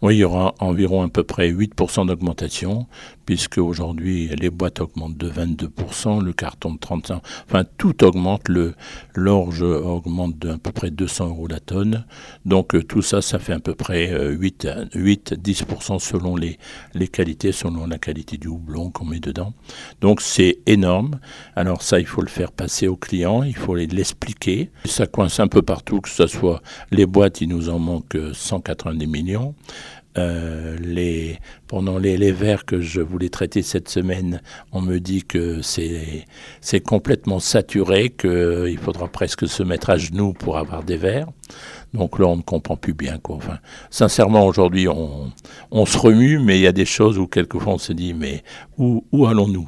Oui, il y aura environ à peu près 8% d'augmentation, puisque aujourd'hui les boîtes augmentent de 22%, le carton de 35%, enfin tout augmente, l'orge augmente de à peu près 200 euros la tonne. Donc tout ça, ça fait à peu près 8-10% selon les qualités, selon la qualité du houblon qu'on met dedans. Donc c'est énorme. Alors ça, il faut le faire passer aux clients, il faut l'expliquer. Ça coince un peu partout, que ce soit les boîtes, il nous en manque 190 millions. Pendant les verres que je voulais traiter cette semaine, on me dit que c'est complètement saturé, qu'il faudra presque se mettre à genoux pour avoir des verres. Donc là, on ne comprend plus bien, quoi. Enfin, sincèrement, aujourd'hui, on se remue, mais il y a des choses où quelquefois on se dit, mais où allons-nous ?